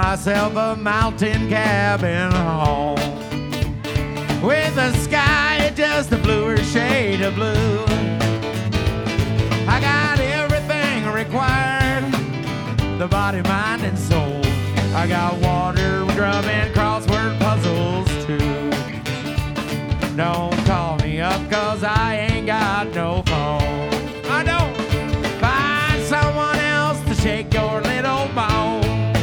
myself a mountain cabin home with the sky just a bluer shade of blue. I got everything required, the body, mind, and soul. I got water, drum, and crossword puzzles too. Don't call me up, cause I ain't got no phone. I don't. Find someone else to shake your little bone.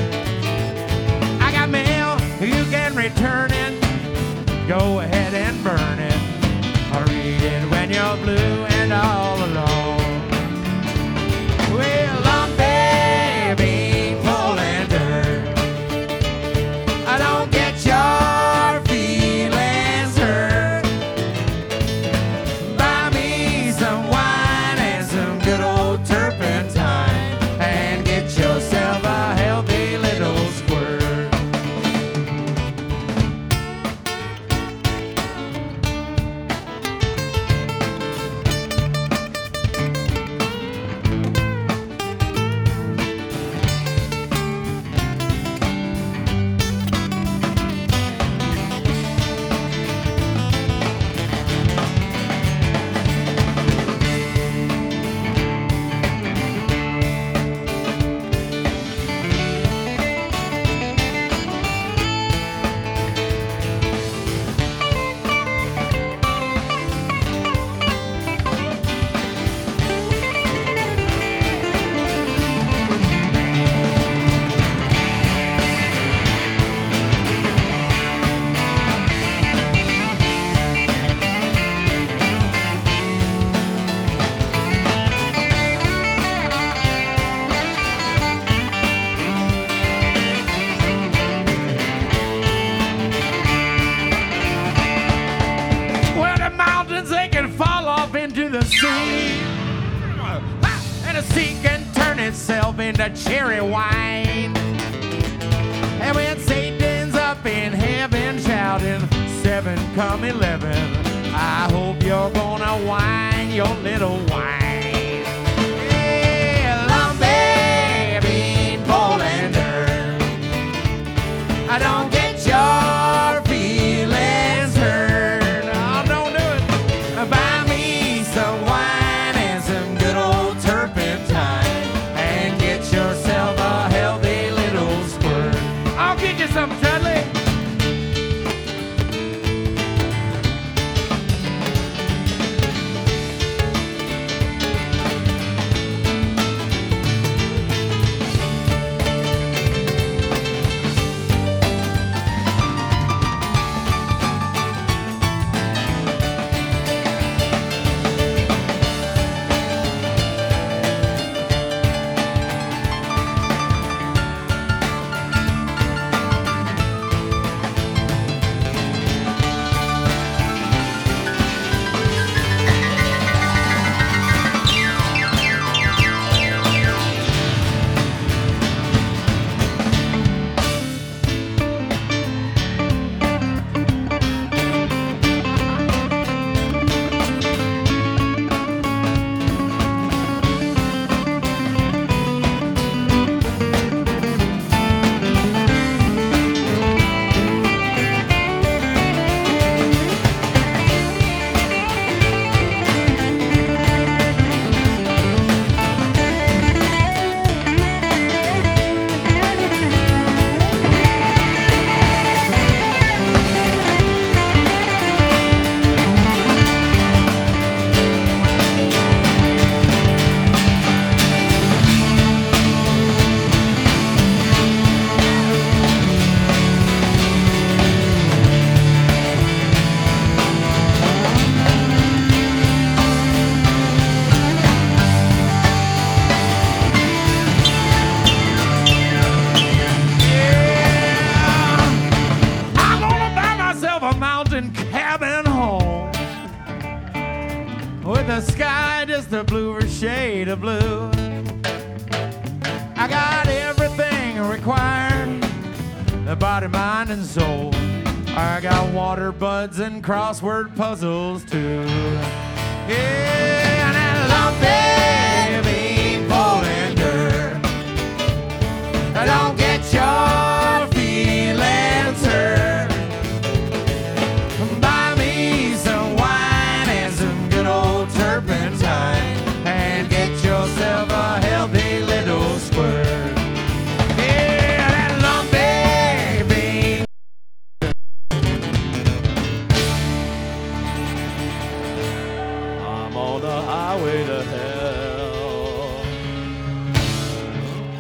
I got mail, you can return it. Go ahead and burn it, or read it when you're blue and all alone. Well, I'm baby, pulling dirt. I don't get your feelings hurt. Buy me some wine and some good old turpentine, and get yourself a healthy little squirt. They can fall off into the sea, and the sea can turn itself into cherry wine. And when Satan's up in heaven shouting 7 come 11, I hope you're gonna whine your little whine. Yeah, I'm baby, bowling dirt. I don't get your feelings hurt. Buy me some wine and some good old turpentine, and get yourself a healthy little squirt. I'll get you some, Dudley. Cabin home with the sky just a bluer shade of blue. I got everything required, the body, mind, and soul. I got water buds and crossword puzzles too. Yeah, and I love it.